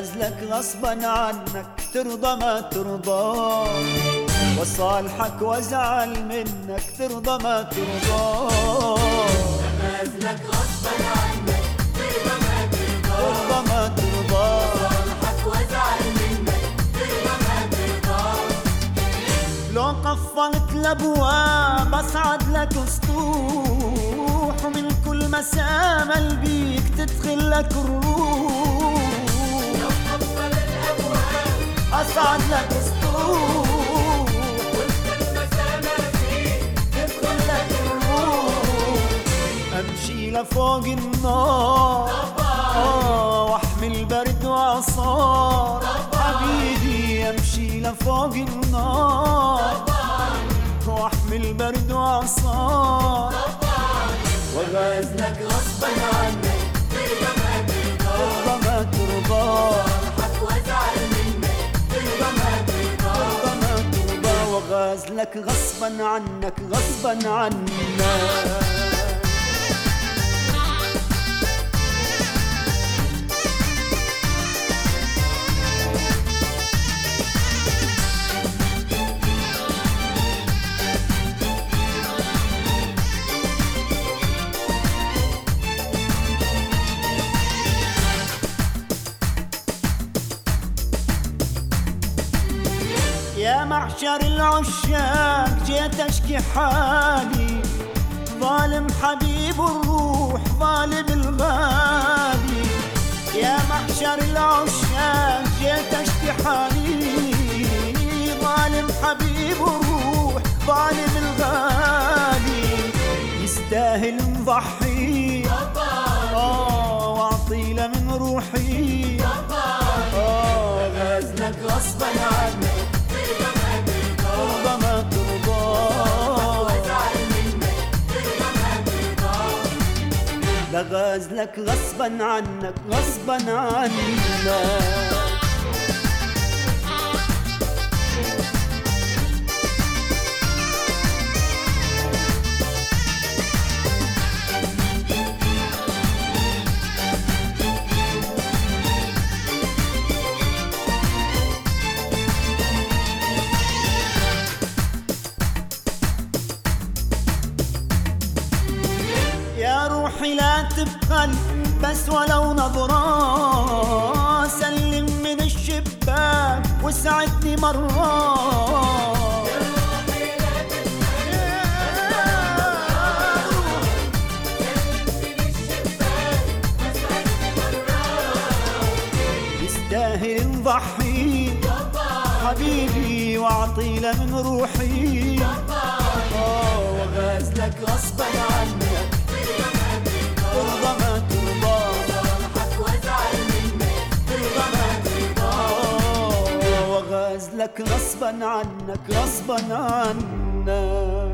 وغازلك غصبا عنك ترضى ما ترضى، وصالحك وازعل منك ترضى ما ترضى. وغازلك غصبا عنك ترضى ما ترضى، ترضى ما ترضى، وصالحك وازعل منك ترضى ما ترضى. لو قفلت الابواب اصعد لك سطوح، ومن كل مسامة بيك تدخل لك الروح. لو قفل الابواب اصعد لك سطوح، وكل مسامة فيك تدخل لك الروح. امشي لفوق النار واحمل برد وعصار، حبيبي امشي لفوق النار واحمل برد وعصار. وغازلك غصبا عنك ترضى ما ترضى، ترضى ما ترضى، وصالحك وازعل منك ترضى ما ترضى. ترضى ما ترضى. وغازلك غصبا عنك غصبا عنك. يا محشر العشاق جيت اشكي حالي، ظالم حبيب الروح ظالم الغالي. يا محشر العشاق جيت اشكي حالي، ظالم حبيب الروح ظالم الغالي. يستاهل نضحي واعطي له من روحي. وغازلك غصبا عنك ترضى ما ترضى، ترضى ما ترضى، وازعل منك ترضى ما ترضى. لغازلك غصبا عنك غصبا عنك. يا روحي لا تبخل بس ولو نظرة، سلم من الشباك وسعدني مرة. يستاهل نضحي حبيبي واعطي له من روحي. وغازلك غصبا عنك ترضى ما ترضى، وصالحك وازعل منك ترضى ما ترضى. وغازلك غصبا عنك غصبا عنك.